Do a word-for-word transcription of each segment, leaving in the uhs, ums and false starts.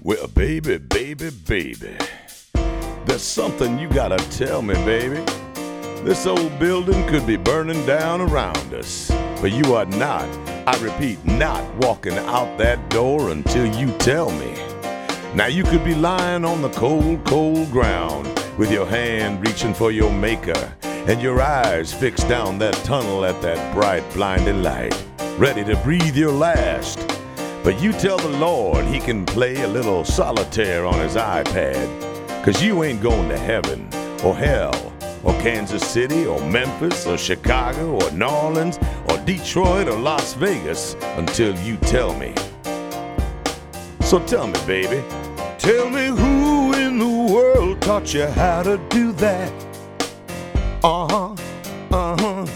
Well, baby, baby, baby, there's something you gotta tell me, baby. This old building could be burning down around us, but you are not, I repeat, not walking out that door until you tell me. Now you could be lying on the cold, cold ground with your hand reaching for your maker and your eyes fixed down that tunnel at that bright, blinding light, ready to breathe your last. But you tell the Lord he can play a little solitaire on his iPad, 'cause you ain't going to heaven or hell or Kansas City or Memphis or Chicago or New Orleans or Detroit or Las Vegas until you tell me. So tell me, baby, tell me who in the world taught you how to do that? Uh-huh, uh-huh.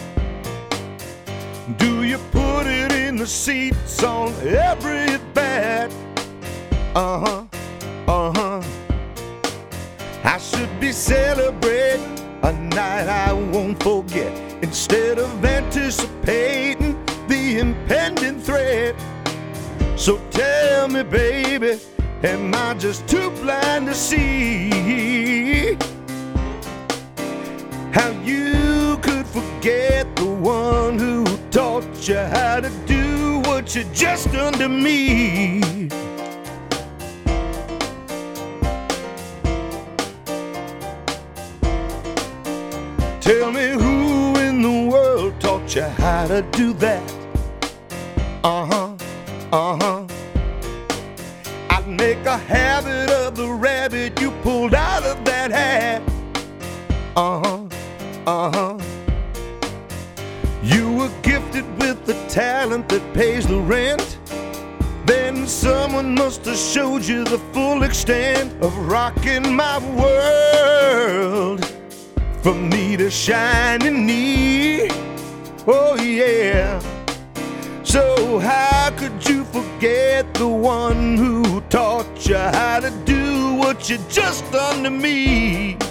Do you put it in the seats on every bat? Uh-huh, uh-huh. I should be celebrating a night I won't forget, instead of anticipating the impending threat. So tell me, baby, am I just too blind to see how you could forget the one who taught you how to do what you just done to me? Tell me who in the world taught you how to do that? Uh-huh, uh-huh. I'd make a habit of the rabbit you pulled out of that hat. Uh-huh, uh-huh. You were gifted with the talent that pays the rent. Then someone must have showed you the full extent of rocking my world from knee to shining knee. Oh yeah. So how could you forget the one who taught you how to do what you just done to me?